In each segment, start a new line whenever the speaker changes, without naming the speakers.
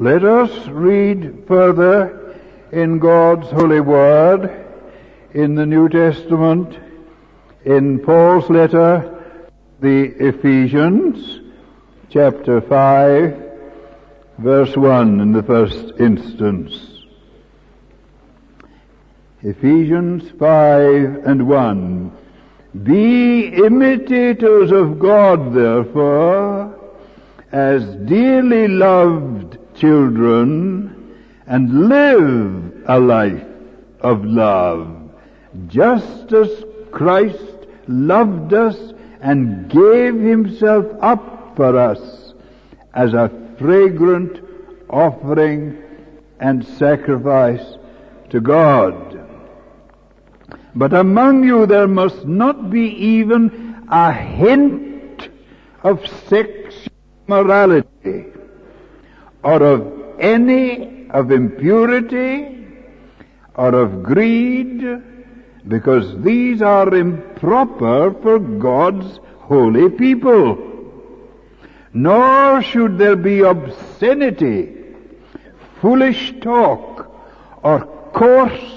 Let us read further in God's holy word in the New Testament, in Paul's letter, the Ephesians, chapter 5, verse 1 in the first instance. Ephesians 5 and 1. Be imitators of God, therefore, as dearly loved children, and live a life of love, just as Christ loved us and gave himself up for us as a fragrant offering and sacrifice to God. But among you there must not be even a hint of sexual immorality, or of impurity, or of greed, because these are improper for God's holy people. Nor should there be obscenity, foolish talk, or coarse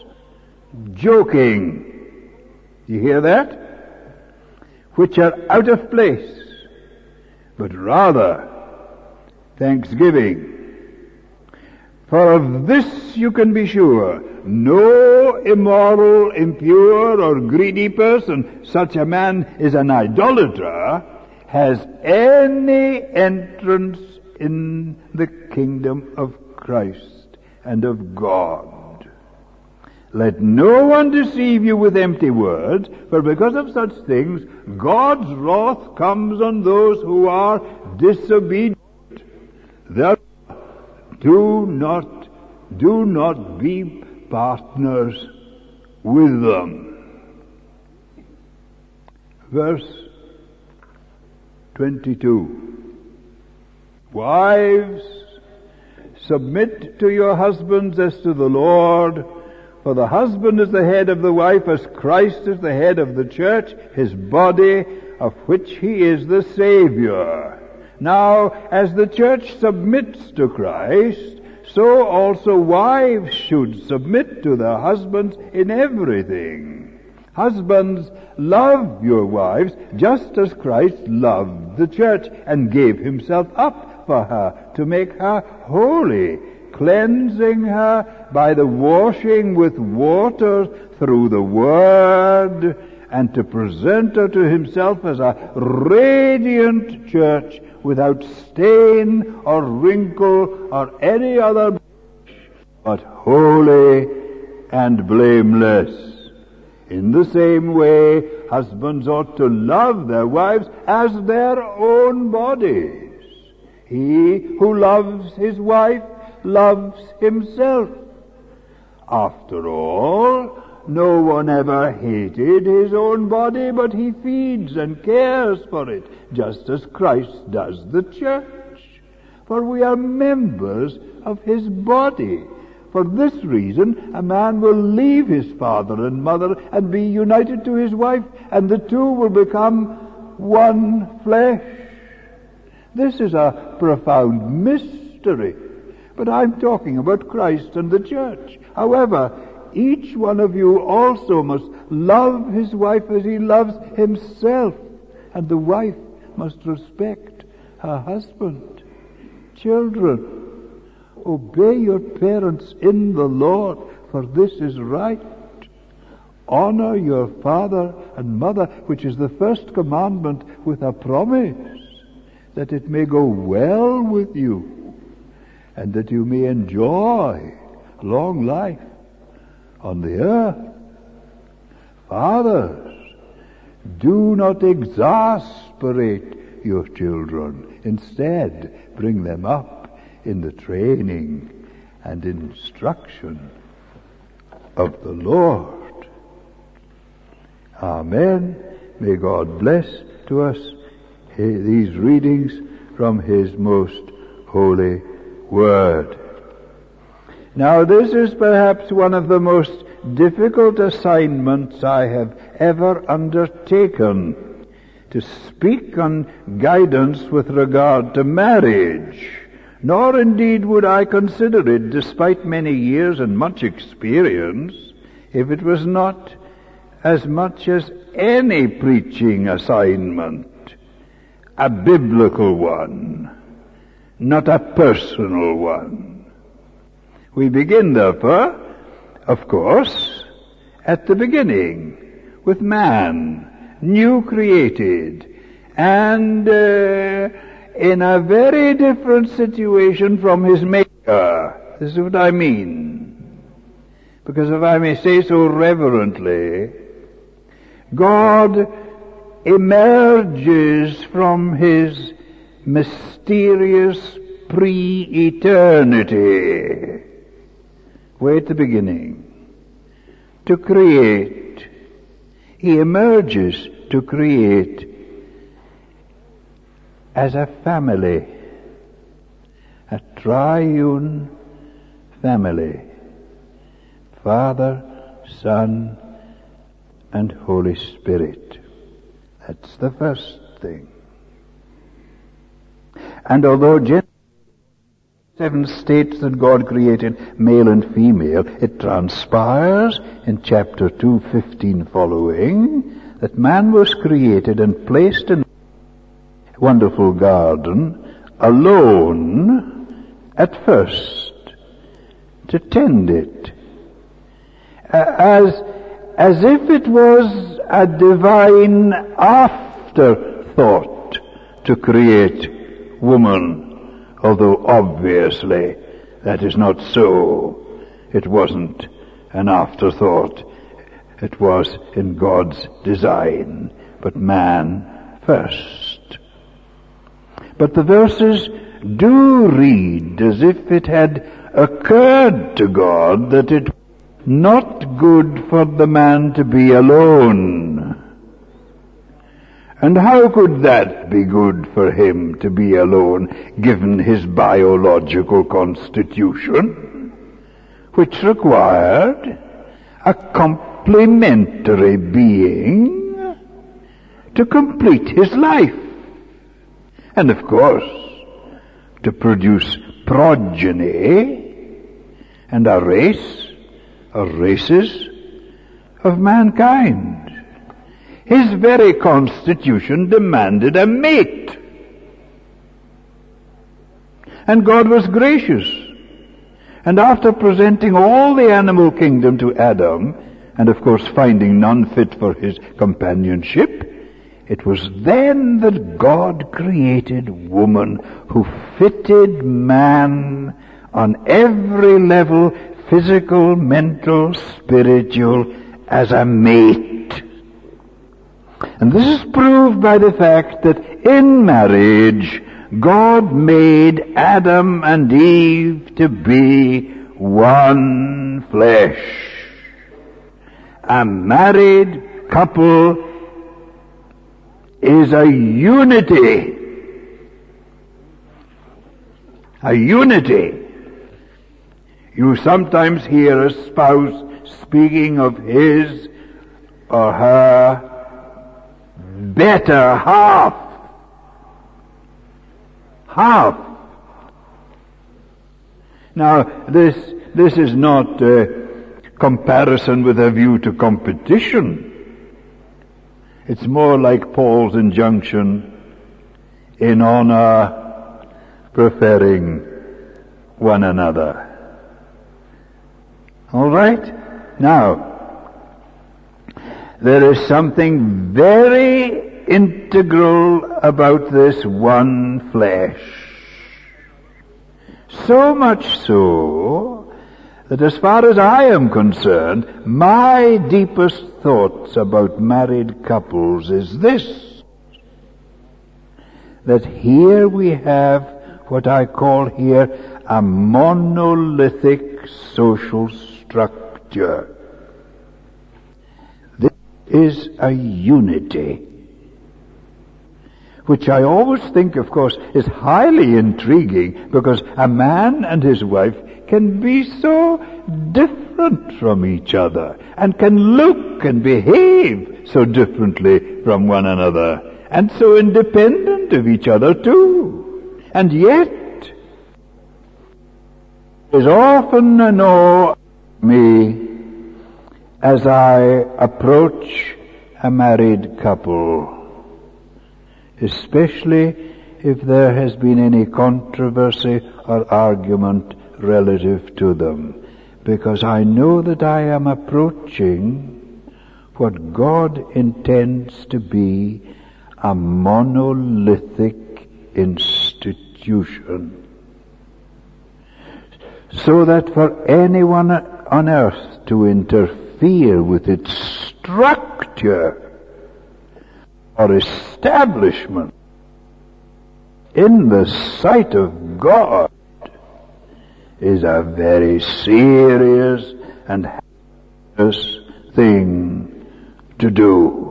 joking. You hear that? Which are out of place, but rather thanksgiving. For of this you can be sure, no immoral, impure, or greedy person, such a man is an idolater, has any entrance in the kingdom of Christ and of God. Let no one deceive you with empty words, for because of such things God's wrath comes on those who are disobedient. Therefore, do not be partners with them. Verse 22. Wives, submit to your husbands as to the Lord, for the husband is the head of the wife, as Christ is the head of the church, his body, of which he is the Savior. Now, as the church submits to Christ, so also wives should submit to their husbands in everything. Husbands, love your wives just as Christ loved the church and gave himself up for her to make her holy, cleansing her by the washing with water through the Word, and to present her to himself as a radiant church without stain or wrinkle or any other blemish, but holy and blameless. In the same way, husbands ought to love their wives as their own bodies. He who loves his wife loves himself. After all, no one ever hated his own body, but he feeds and cares for it, just as Christ does the church. For we are members of his body. For this reason, a man will leave his father and mother and be united to his wife, and the two will become one flesh. This is a profound mystery. But I'm talking about Christ and the church. However, each one of you also must love his wife as he loves himself, and the wife must respect her husband. Children, obey your parents in the Lord, for this is right. Honor your father and mother, which is the first commandment, with a promise, that it may go well with you, and that you may enjoy long life on the earth. Fathers, do not exasperate your children. Instead, bring them up in the training and instruction of the Lord. Amen. May God bless to us these readings from his most holy word. Now, this is perhaps one of the most difficult assignments I have ever undertaken, to speak on guidance with regard to marriage, nor indeed would I consider it, despite many years and much experience, if it was not as much as any preaching assignment, a biblical one, not a personal one. We begin, therefore, of course, at the beginning, with man, new created, and in a very different situation from his Maker. This is what I mean. Because if I may say so reverently, God emerges from his mysterious pre-eternity, way at the beginning, to create. He emerges to create as a family, a triune family, Father, Son, and Holy Spirit. That's the first thing. And although Genesis 7 states that God created male and female, it transpires in chapter 2:15 following that man was created and placed in a wonderful garden alone at first to tend it, as if it was a divine afterthought to create woman, although obviously that is not so. It wasn't an afterthought. It was in God's design, but man first. But the verses do read as if it had occurred to God that it was not good for the man to be alone. And how could that be good for him to be alone, given his biological constitution, which required a complementary being to complete his life, and of course to produce progeny and a race or races of mankind? His very constitution demanded a mate. And God was gracious. And after presenting all the animal kingdom to Adam, and of course finding none fit for his companionship, it was then that God created woman, who fitted man on every level, physical, mental, spiritual, as a mate. And this is proved by the fact that in marriage, God made Adam and Eve to be one flesh. A married couple is a unity. A unity. You sometimes hear a spouse speaking of his or her better half. Half. Now, this is not comparison with a view to competition. It's more like Paul's injunction, in honor, preferring one another. All right? Now, there is something very integral about this one flesh. So much so that as far as I am concerned, my deepest thoughts about married couples is this: that here we have what I call here a monolithic social structure. This is a unity, which I always think, of course, is highly intriguing, because a man and his wife can be so different from each other, and can look and behave so differently from one another, and so independent of each other too. And yet, is often I know me as I approach a married couple, especially if there has been any controversy or argument relative to them, because I know that I am approaching what God intends to be a monolithic institution. So that for anyone on earth to interfere with its structure or establishment in the sight of God is a very serious and hazardous thing to do.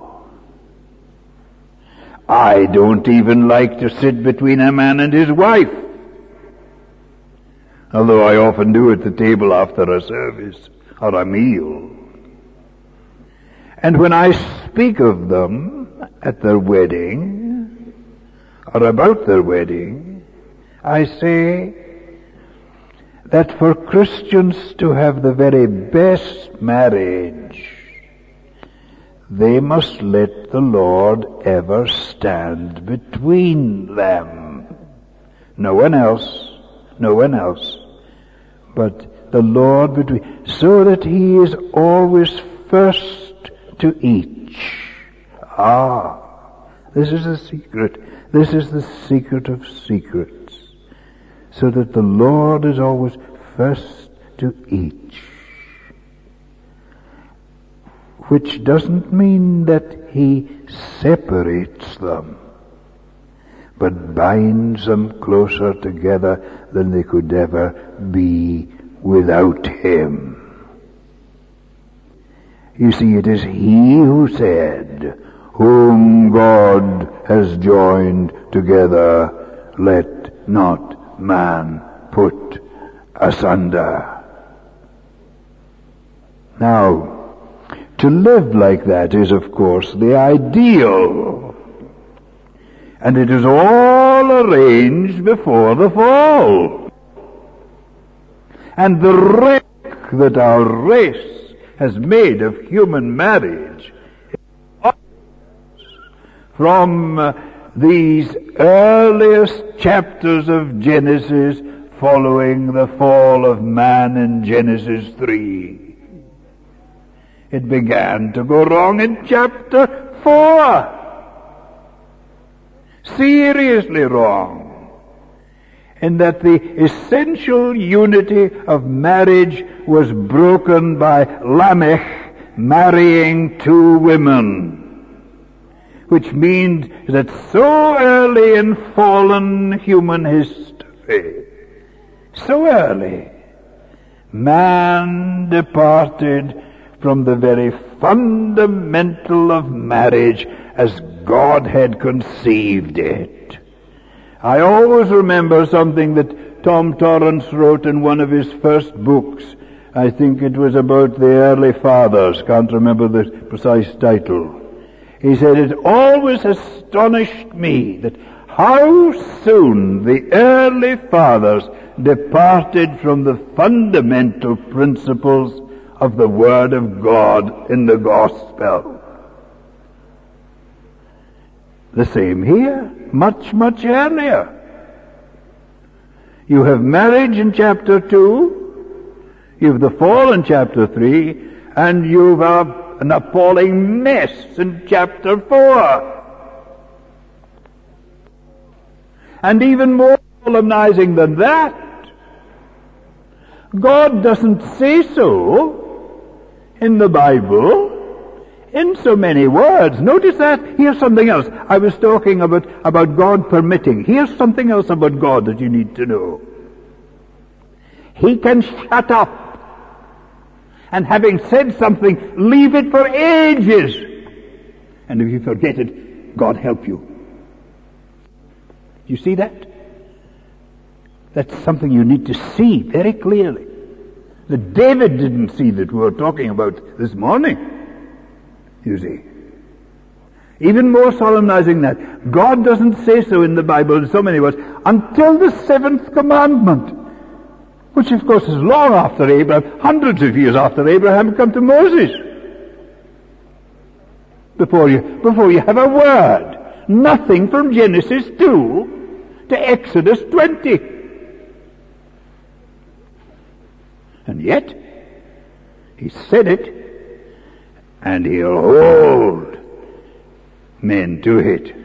I don't even like to sit between a man and his wife, although I often do at the table after a service or a meal. And when I speak of them at their wedding, or about their wedding, I say that for Christians to have the very best marriage, they must let the Lord ever stand between them. No one else, but the Lord between, so that He is always first to each. This is the secret. This is the secret of secrets. So that the Lord is always first to each. Which doesn't mean that He separates them, but binds them closer together than they could ever be without Him. You see, it is He who said, "Whom God has joined together, let not man put asunder." Now, to live like that is, of course, the ideal. And it is all arranged before the fall. And the wreck that our race has made of human marriage from these earliest chapters of Genesis following the fall of man in Genesis 3. It began to go wrong in chapter 4. Seriously wrong. In that the essential unity of marriage was broken by Lamech marrying 2 women. Which means that so early in fallen human history, so early, man departed from the very fundamental of marriage as God had conceived it. I always remember something that Tom Torrance wrote in one of his first books. I think it was about the early fathers. Can't remember the precise title. He said, "It always astonished me that how soon the early fathers departed from the fundamental principles of the Word of God in the Gospel." The same here, much, much earlier. You have marriage in chapter 2, you have the fall in chapter 3, and you have an appalling mess in chapter 4. And even more solemnizing than that, God doesn't say so in the Bible in so many words. Notice that. Here's something else. I was talking about God permitting. Here's something else about God that you need to know. He can shut up, and having said something, leave it for ages. And if you forget it, God help you. You see that? That's something you need to see very clearly. That David didn't see that we were talking about this morning. You see. Even more solemnizing that, God doesn't say so in the Bible in so many words until the 7th commandment. which of course is long after Abraham, hundreds of years after Abraham, come to Moses. Before you have a word. Nothing from Genesis 2 to Exodus 20. And yet, he said it, and he'll hold men to it.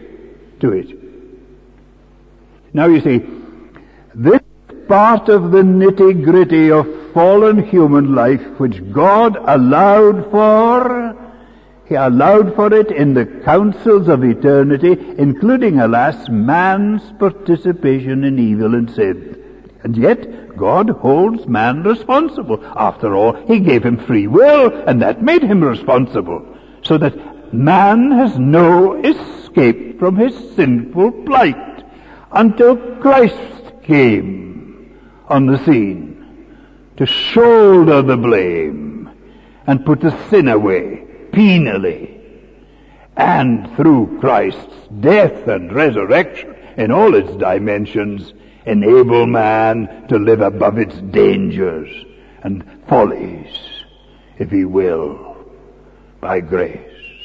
Now you see, this part of the nitty-gritty of fallen human life which God allowed for, He allowed for it in the councils of eternity, including, alas, man's participation in evil and sin. And yet, God holds man responsible. After all, He gave him free will, and that made him responsible. So that man has no escape from his sinful plight until Christ came on the scene to shoulder the blame and put the sin away penally. And through Christ's death and resurrection in all its dimensions, enable man to live above its dangers and follies, if he will, by grace.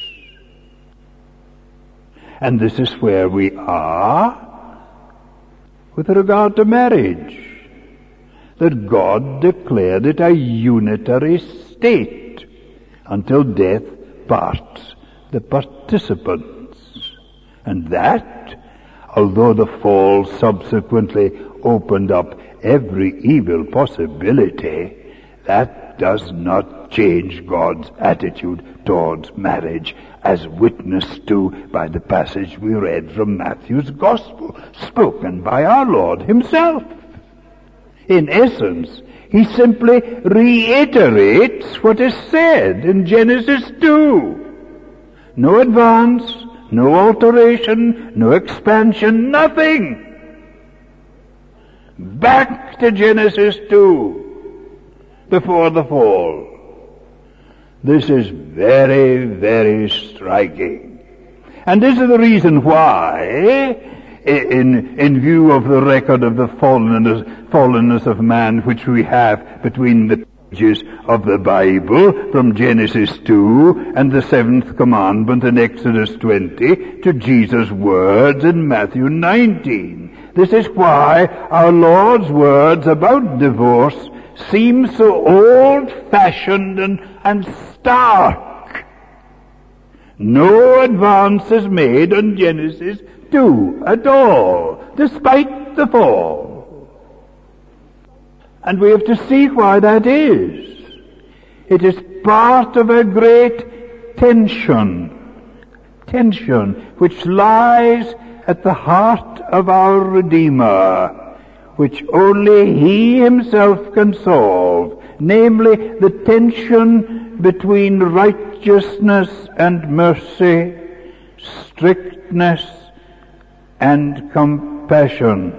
And this is where we are with regard to marriage, that God declared it a unitary state until death parts the participants. And that, although the fall subsequently opened up every evil possibility, that does not change God's attitude towards marriage, as witnessed to by the passage we read from Matthew's Gospel, spoken by our Lord Himself. In essence, He simply reiterates what is said in Genesis 2. No advance, no alteration, no expansion, nothing. Back to Genesis 2, before the fall. This is very, very striking. And this is the reason why, in view of the record of the fallenness of man which we have between the pages of the Bible, from Genesis 2 and the 7th commandment in Exodus 20 to Jesus' words in Matthew 19. This is why our Lord's words about divorce seem so old-fashioned and stark. No advance is made on Genesis 2 at all, despite the fall. And we have to see why that is. It is part of a great tension which lies at the heart of our Redeemer, which only He Himself can solve, namely the tension between righteousness and mercy, strictness and compassion.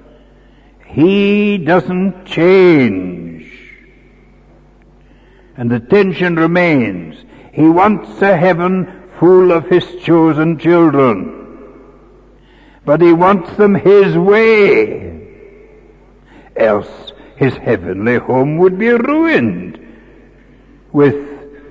He doesn't change, and the tension remains. He wants a heaven full of His chosen children, but He wants them His way, else His heavenly home would be ruined with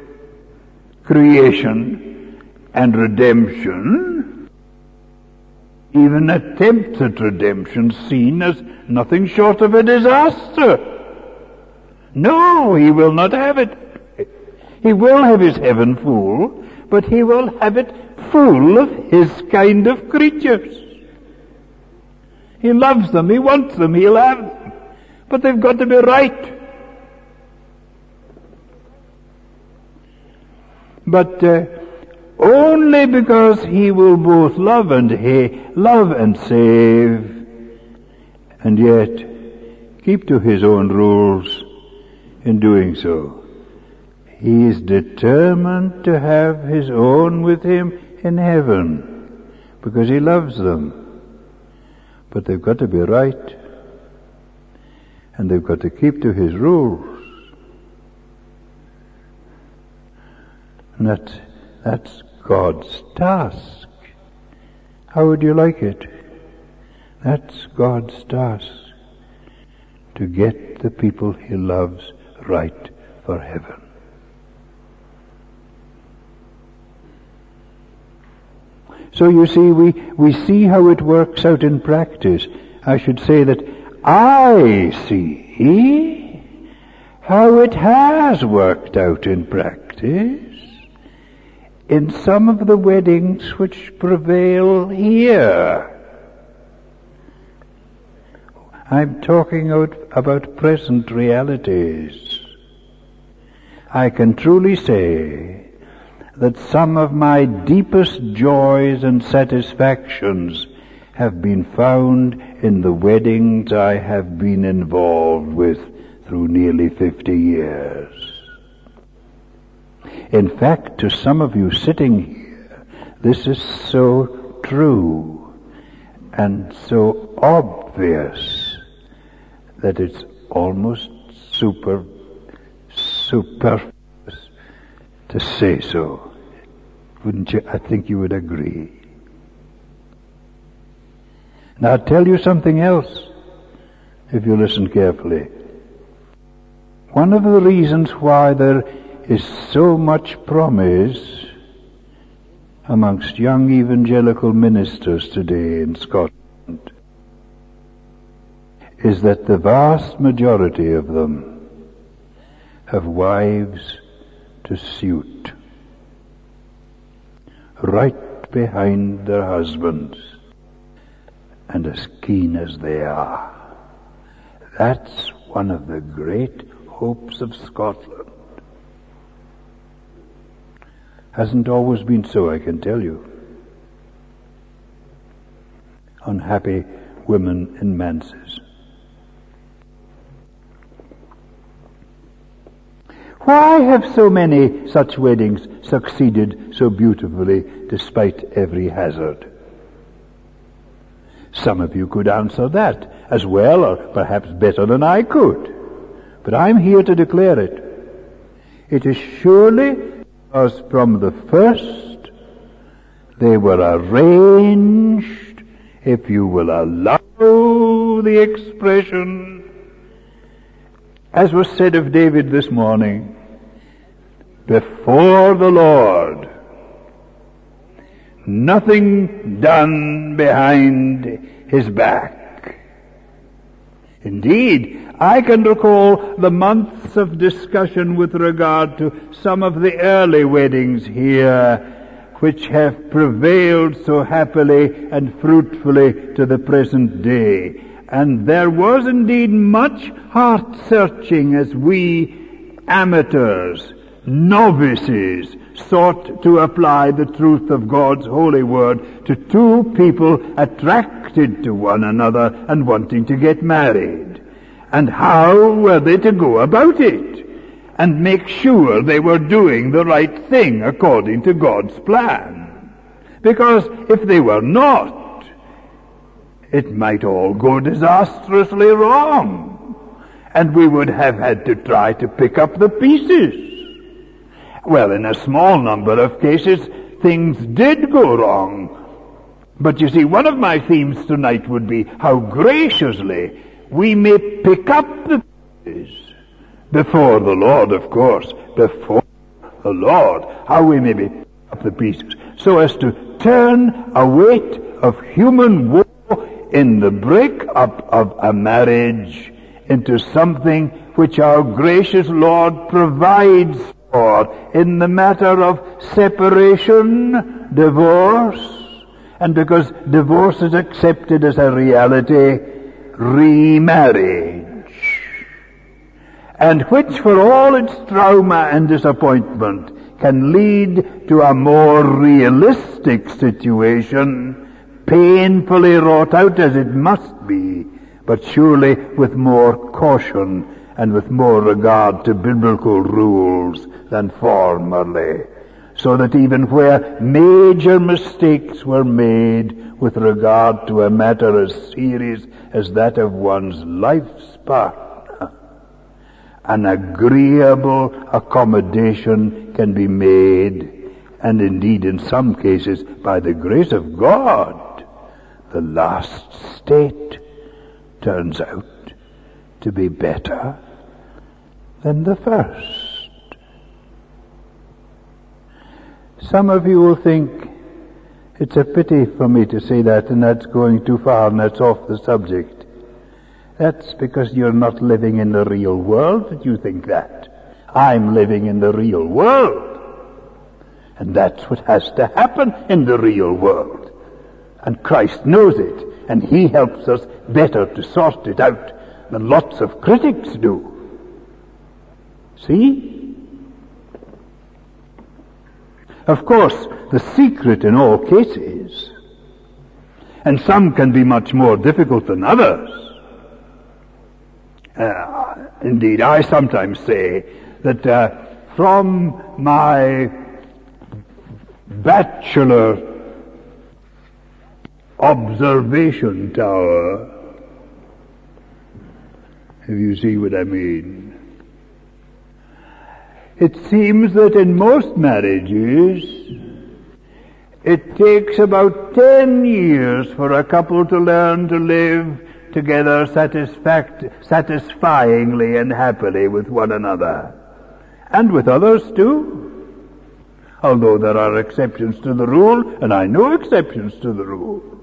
creation and redemption, even attempts at redemption seen as nothing short of a disaster. No, He will not have it. He will have His heaven full, but He will have it full of His kind of creatures. He loves them, He wants them, He'll have them, but they've got to be right. But only because He will both love and save, and yet keep to His own rules in doing so. He is determined to have His own with Him in heaven, because He loves them. But they've got to be right, and they've got to keep to His rules. And that's God's task. How would you like it? That's God's task. to get the people he loves right for heaven. So you see, we see how it works out in practice. I should say that I see how it has worked out in practice in some of the weddings which prevail here. I'm talking about present realities. I can truly say that some of my deepest joys and satisfactions have been found in the weddings I have been involved with through nearly 50 years. In fact, to some of you sitting here, this is so true and so obvious that it's almost superfluous to say so. Wouldn't you? I think you would agree. Now I'll tell you something else, if you listen carefully. One of the reasons why there is so much promise amongst young evangelical ministers today in Scotland is that the vast majority of them have wives to suit, right behind their husbands, and as keen as they are. That's one of the great hopes of Scotland. Hasn't always been so, I can tell you. Unhappy women in manses. Why have so many such weddings succeeded so beautifully despite every hazard? Some of you could answer that as well, or perhaps better than I could. But I'm here to declare it. It is surely because from the first they were arranged, if you will allow the expression, as was said of David this morning, before the Lord. Nothing done behind his back. Indeed, I can recall the months of discussion with regard to some of the early weddings here, which have prevailed so happily and fruitfully to the present day. And there was indeed much heart-searching as we amateurs, novices, sought to apply the truth of God's holy word to two people attracted to one another and wanting to get married. And how were they to go about it and make sure they were doing the right thing according to God's plan? Because if they were not, it might all go disastrously wrong, and we would have had to try to pick up the pieces. Well, in a small number of cases, things did go wrong. But you see, one of my themes tonight would be how graciously we may pick up the pieces before the Lord, of course, before the Lord, how we may pick up the pieces so as to turn a weight of human woe in the break-up of a marriage into something which our gracious Lord provides for in the matter of separation, divorce, and because divorce is accepted as a reality, remarriage, and which for all its trauma and disappointment can lead to a more realistic situation, painfully wrought out as it must be, but surely with more caution and with more regard to biblical rules than formerly, so that even where major mistakes were made with regard to a matter as serious as that of one's life's partner, an agreeable accommodation can be made, and indeed in some cases, by the grace of God, the last state turns out to be better than the first. Some of you will think it's a pity for me to say that, and that's going too far, and that's off the subject. That's because you're not living in the real world that you think that. I'm living in the real world. And that's what has to happen in the real world. And Christ knows it, and He helps us better to sort it out than lots of critics do. See? Of course, the secret in all cases, and some can be much more difficult than others. Indeed, I sometimes say that from my bachelor observation tower, if you see what I mean, it seems that in most marriages it takes about 10 years for a couple to learn to live together satisfyingly and happily with one another, and with others too, although there are exceptions to the rule, and I know exceptions to the rule.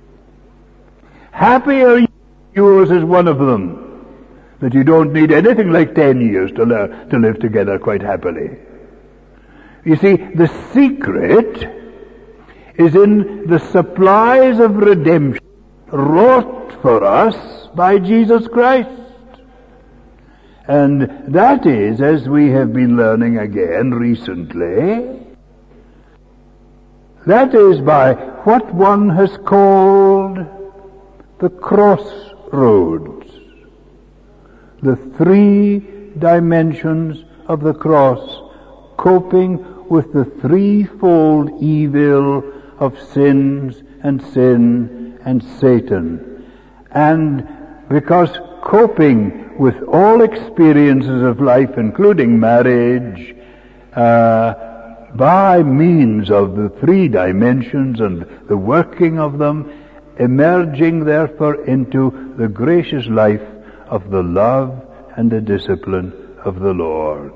Happy Are Yours is one of them, that you don't need anything like 10 years to learn to live together quite happily. You see, the secret is in the supplies of redemption wrought for us by Jesus Christ. And that is, as we have been learning again recently, that is by what one has called the crossroads, the 3 dimensions of the cross, coping with the threefold evil of sins and sin and Satan. And because coping with all experiences of life, including marriage, by means of the 3 dimensions and the working of them, emerging therefore into the gracious life of the love and the discipline of the Lord.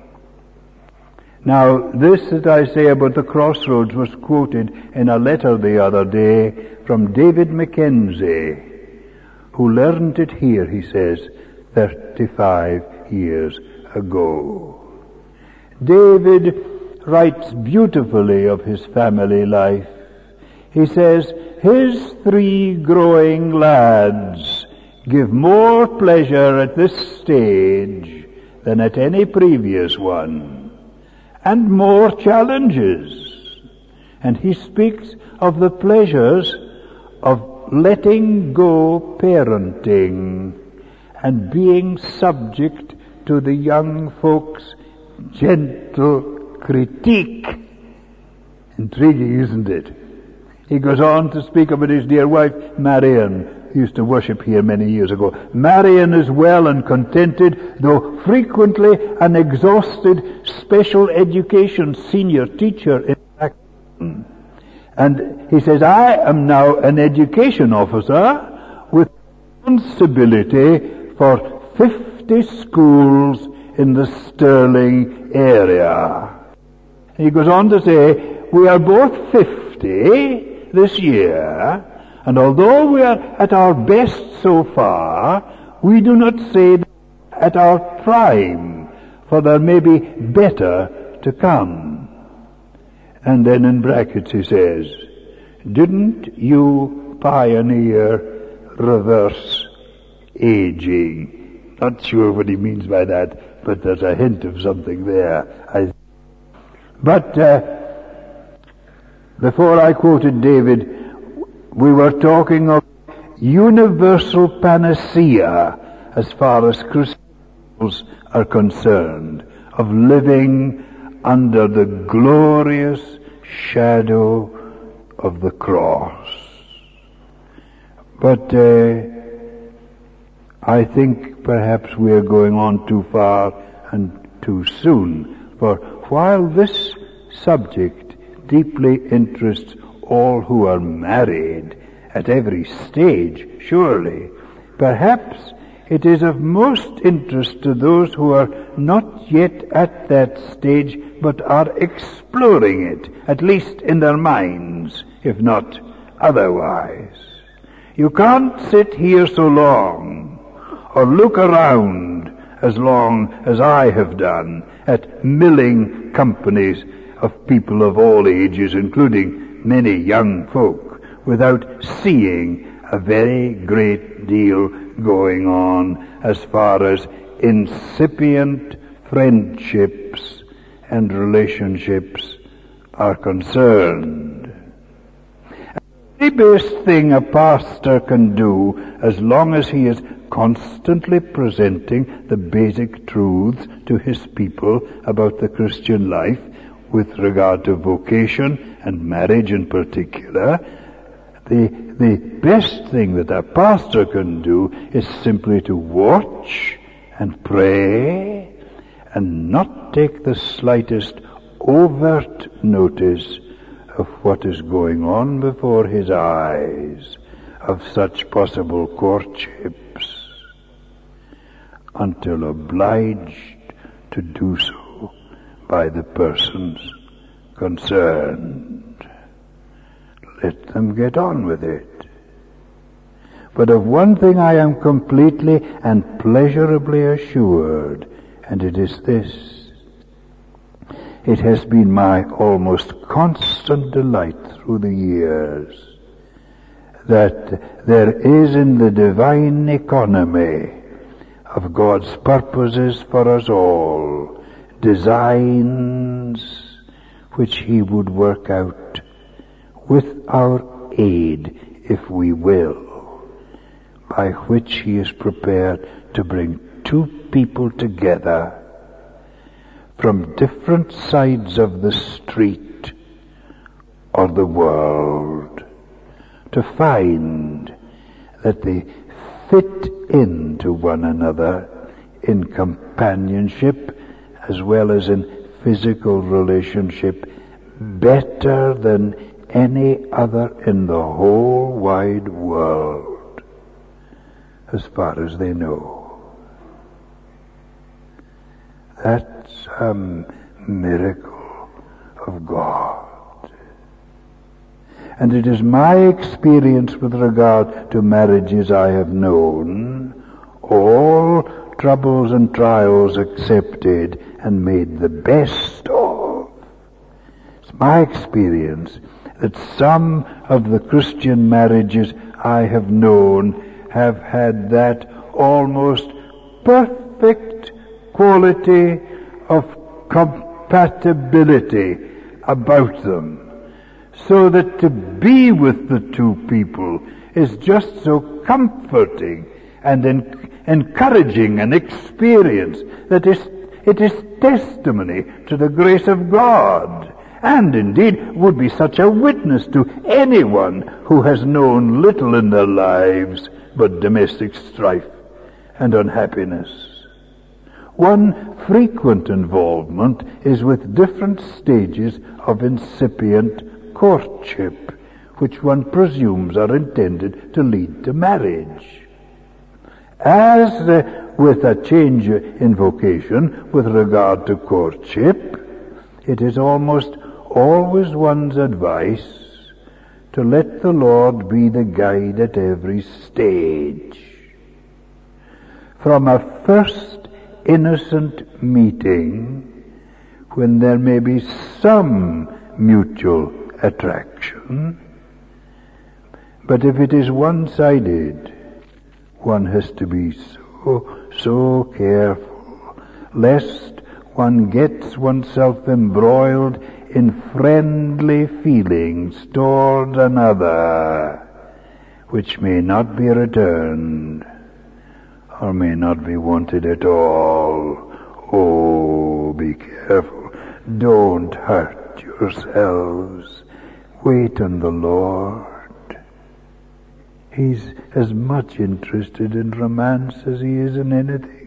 Now, this that I say about the crossroads was quoted in a letter the other day from David Mackenzie, who learned it here, he says, 35 years ago. David writes beautifully of his family life. He says, his 3 growing lads give more pleasure at this stage than at any previous one, and more challenges. And he speaks of the pleasures of letting go parenting and being subject to the young folks' gentle critique. Intriguing, isn't it? He goes on to speak about his dear wife, Marion, who used to worship here many years ago. Marion is well and contented, though frequently an exhausted special education senior teacher in Acton. And he says, I am now an education officer with responsibility for 50 schools in the Stirling area. He goes on to say, we are both 50 this year, and although we are at our best so far, we do not say at our prime, for there may be better to come. And then in brackets he says, didn't you pioneer reverse aging? Not sure what he means by that, but there's a hint of something there. But before I quoted David, we were talking of universal panacea as far as Christians are concerned, of living under the glorious shadow of the cross. But I think perhaps we are going on too far and too soon, for while this subject deeply interests all who are married at every stage, surely, perhaps it is of most interest to those who are not yet at that stage, but are exploring it, at least in their minds, if not otherwise. You can't sit here so long, or look around as long as I have done, at milling companies of people of all ages, including many young folk, without seeing a very great deal going on as far as incipient friendships and relationships are concerned. The best thing a pastor can do, as long as he is constantly presenting the basic truths to his people about the Christian life with regard to vocation and marriage in particular, the best thing that a pastor can do is simply to watch and pray and not take the slightest overt notice of what is going on before his eyes, of such possible courtships, until obliged to do so by the persons concerned. Let them get on with it. But of one thing I am completely and pleasurably assured, and it is this: it has been my almost constant delight through the years that there is in the divine economy of God's purposes for us all designs which He would work out with our aid, if we will, by which He is prepared to bring two people together from different sides of the street or the world, to find that they fit into one another in companionship as well as in physical relationship better than any other in the whole wide world, as far as they know. That's a miracle of God. And it is my experience with regard to marriages I have known, all troubles and trials accepted and made the best of. It's my experience that some of the Christian marriages I have known have had that almost perfect quality of compatibility about them, so that to be with the two people is just so comforting and encouraging an experience that it is testimony to the grace of God, and indeed would be such a witness to anyone who has known little in their lives but domestic strife and unhappiness. One frequent involvement is with different stages of incipient courtship, which one presumes are intended to lead to marriage. As with a change in vocation with regard to courtship, it is almost always one's advice to let the Lord be the guide at every stage. From a first innocent meeting, when there may be some mutual attraction, but if it is one-sided, one has to be so careful lest one gets oneself embroiled in friendly feelings toward another, which may not be returned, or may not be wanted at all. Oh, be careful. Don't hurt yourselves. Wait on the Lord. He's as much interested in romance as he is in anything.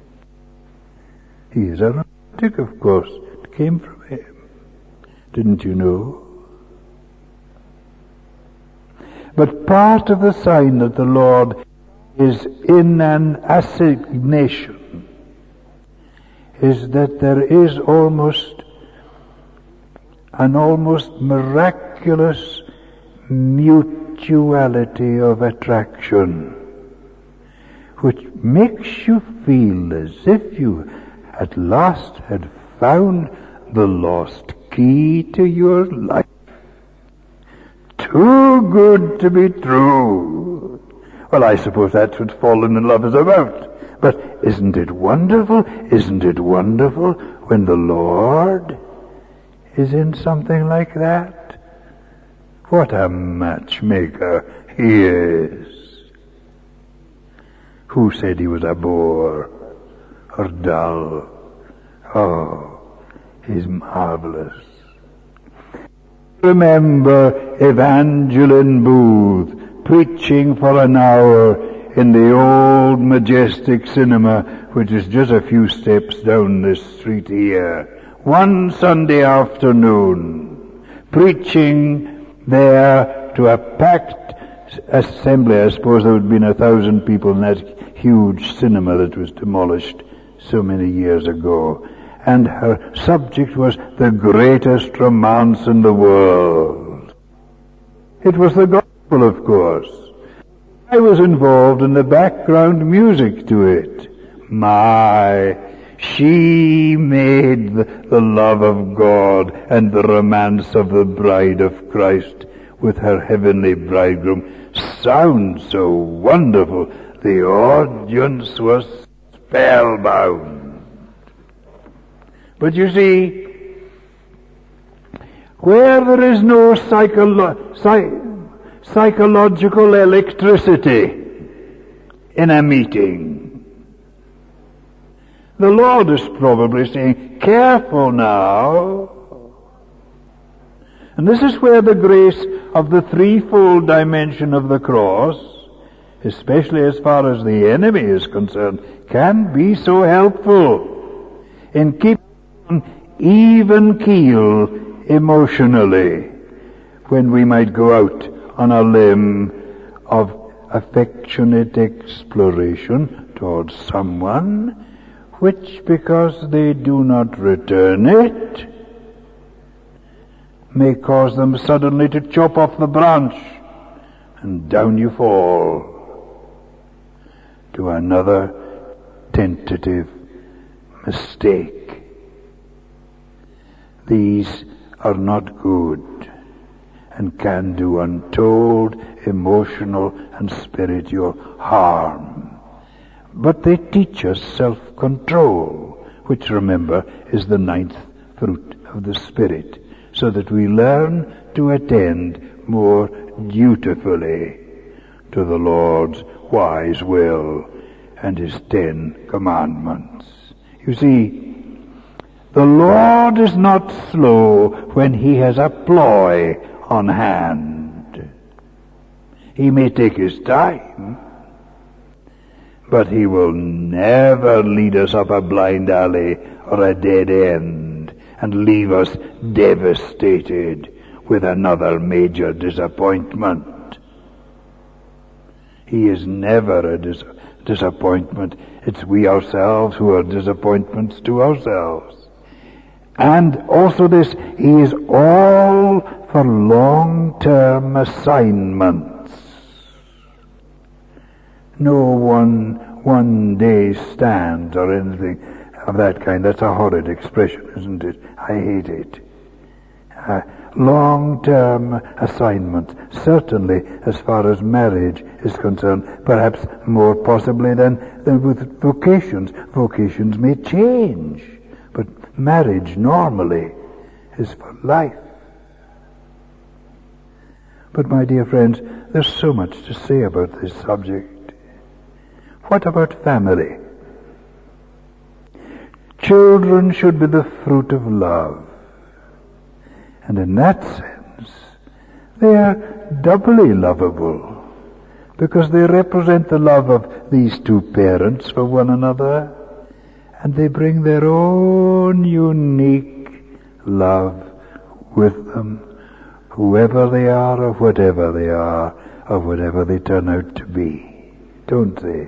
He is a romantic, of course. It came from him. Didn't you know? But part of the sign that the Lord is in an assignation is that there is an almost miraculous mutuality of attraction, which makes you feel as if you at last had found the lost key to your life. Too good to be true. Well, I suppose that's what falling in love is about. But isn't it wonderful? Isn't it wonderful when the Lord is in something like that? What a matchmaker he is. Who said he was a bore or dull? Oh, he's marvelous. Remember Evangeline Booth preaching for an hour in the old majestic cinema, which is just a few steps down this street here, one Sunday afternoon, preaching there to a packed assembly. I suppose there would have been 1,000 people in that huge cinema that was demolished so many years ago. And her subject was the greatest romance in the world. It was the gospel, of course. I was involved in the background music to it. She made the love of God and the romance of the bride of Christ with her heavenly bridegroom sound so wonderful. The audience was spellbound. But you see, where there is no psychological electricity in a meeting, the Lord is probably saying, careful now. And this is where the grace of the threefold dimension of the cross, especially as far as the enemy is concerned, can be so helpful in keeping on even keel emotionally when we might go out on a limb of affectionate exploration towards someone, which, because they do not return it, may cause them suddenly to chop off the branch, and down you fall to another tentative mistake. These are not good and can do untold emotional and spiritual harm. But they teach us self-control, which, remember, is the 9th fruit of the Spirit, so that we learn to attend more dutifully to the Lord's wise will and His 10 commandments. You see, the Lord is not slow when He has a ploy on hand. He may take His time, but He will never lead us up a blind alley or a dead end and leave us devastated with another major disappointment. He is never a disappointment. It's we ourselves who are disappointments to ourselves. And also this, He is all for long-term assignments. No one day stand or anything of that kind. That's a horrid expression, isn't it? I hate it. Long-term assignment, certainly as far as marriage is concerned, perhaps more possibly than with vocations. Vocations may change, but marriage normally is for life. But my dear friends, there's so much to say about this subject. What about family? Children should be the fruit of love. And in that sense, they are doubly lovable, because they represent the love of these two parents for one another, and they bring their own unique love with them, whoever they are or whatever they are or whatever they turn out to be. don't they?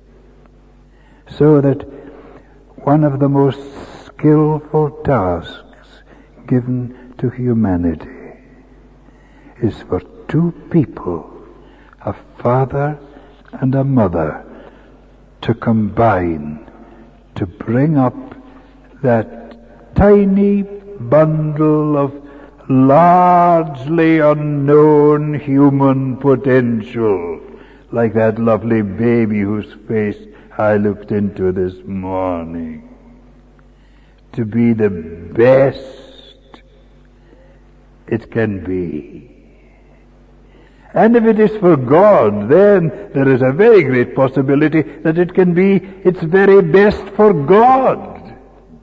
So that one of the most skillful tasks given to humanity is for two people, a father and a mother, to combine to bring up that tiny bundle of largely unknown human potential, like that lovely baby whose face I looked into this morning, to be the best it can be. And if it is for God, then there is a very great possibility that it can be its very best for God.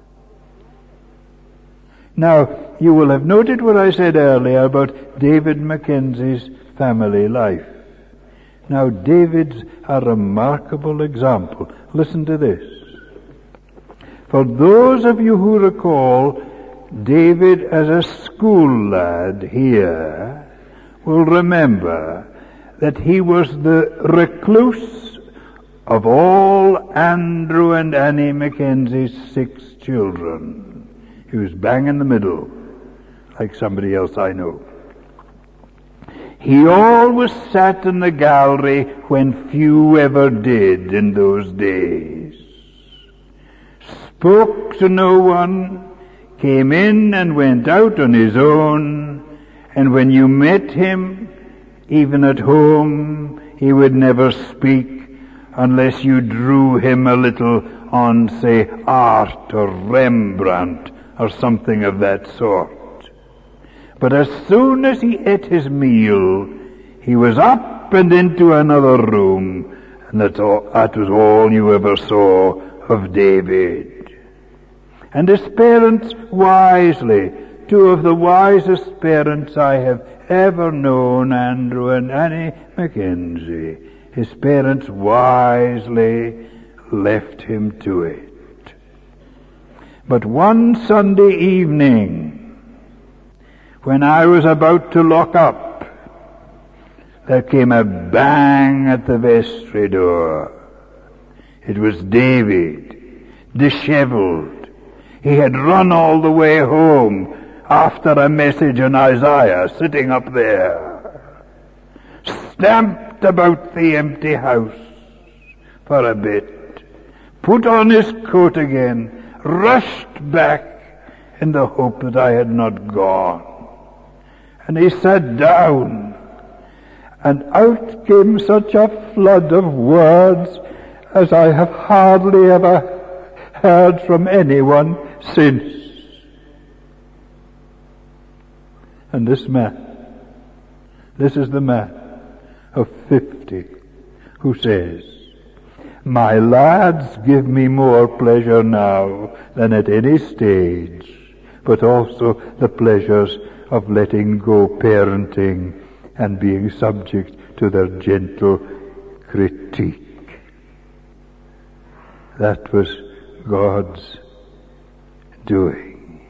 Now, you will have noted what I said earlier about David Mackenzie's family life. Now, David's a remarkable example. Listen to this. For those of you who recall David as a school lad here, will remember that he was the recluse of all Andrew and Annie Mackenzie's 6 children. He was bang in the middle, like somebody else I know. He always sat in the gallery when few ever did in those days. Spoke to no one, came in and went out on his own, and when you met him, even at home, he would never speak unless you drew him a little on, say, art or Rembrandt or something of that sort. But as soon as he ate his meal, he was up and into another room, and that was all you ever saw of David. And his parents wisely, two of the wisest parents I have ever known, Andrew and Annie Mackenzie, his parents wisely left him to it. But one Sunday evening, when I was about to lock up, there came a bang at the vestry door. It was David, disheveled. He had run all the way home after a message on Isaiah, sitting up there. Stamped about the empty house for a bit, put on his coat again, rushed back in the hope that I had not gone. And he sat down, and out came such a flood of words as I have hardly ever heard from anyone since. And this is the man of 50 who says, "My lads give me more pleasure now than at any stage, but also the pleasures of letting go parenting and being subject to their gentle critique." That was God's doing.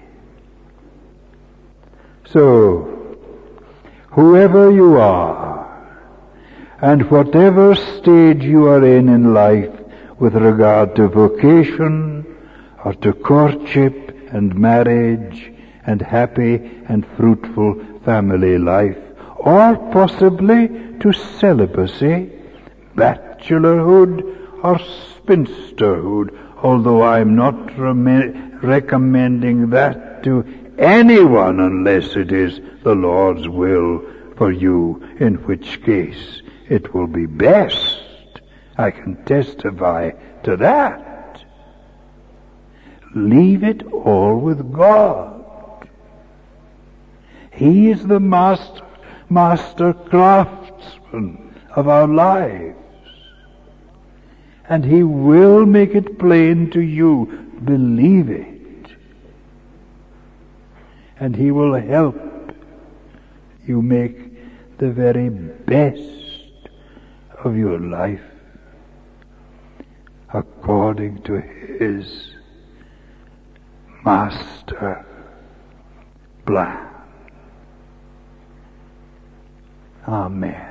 So, whoever you are, and whatever stage you are in life with regard to vocation, or to courtship and marriage, and happy and fruitful family life, or possibly to celibacy, bachelorhood, or spinsterhood, although I'm not recommending that to anyone unless it is the Lord's will for you, in which case it will be best. I can testify to that. Leave it all with God. He is the master craftsman of our lives. And He will make it plain to you. Believe it. And He will help you make the very best of your life according to His master plan. Amen.